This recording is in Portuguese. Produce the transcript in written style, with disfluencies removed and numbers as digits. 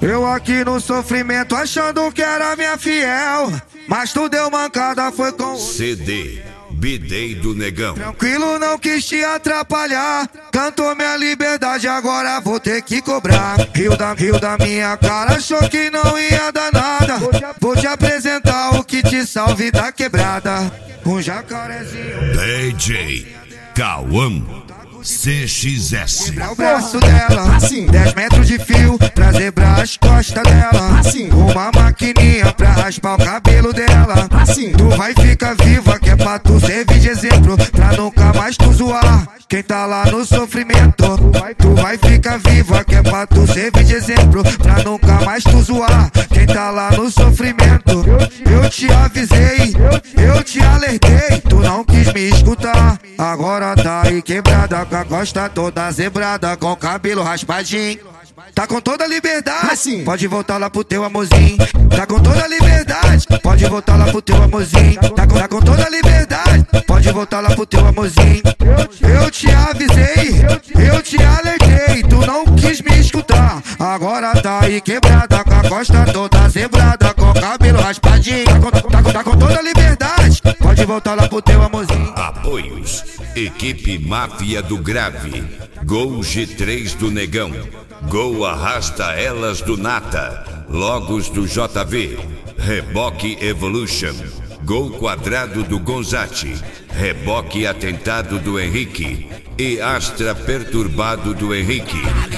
Eu aqui no sofrimento achando que era minha fiel, mas tu deu mancada, foi com CD Bidei do Negão. Tranquilo, não quis te atrapalhar. Cantou minha liberdade, agora vou ter que cobrar. Rio da minha cara, achou que não ia dar nada. Vou te apresentar o que te salve da quebrada. Um jacarezinho DJ Cauã CXS. Quebrar o braço dela, assim. 10 metros de fio pra zebrar as costas dela, assim. Uma maquininha pra raspar o cabelo dela, assim. Tu vai ficar viva, que é pra tu servir de exemplo, pra nunca mais tu zoar quem tá lá no sofrimento. Tu vai ficar viva, que é pra tu servir de exemplo, pra nunca mais tu zoar quem tá lá no sofrimento. Eu te avisei, eu te alertei, tu não quis me escutar. Agora tá aí quebrada, com a costa toda zebrada, com o cabelo raspadinho. Tá com toda a liberdade, assim. Pode voltar lá pro teu amorzinho. Tá com toda a liberdade, pode voltar lá pro teu amorzinho. Tá com toda a liberdade, pode voltar lá pro teu amorzinho. Eu te avisei, eu te alertei, tu não quis me escutar. Agora tá aí quebrada, com a costa toda zebrada, com o cabelo raspadinho. Tá com toda a liberdade, pode voltar lá pro teu amorzinho. Apoios: Equipe Máfia do Grave, Gol G3 do Negão, Gol Arrasta Elas do Nata, Logos do JV, Reboque Evolution, Gol Quadrado do Gonzatti, Reboque Atentado do Henrique e Astra Perturbado do Henrique.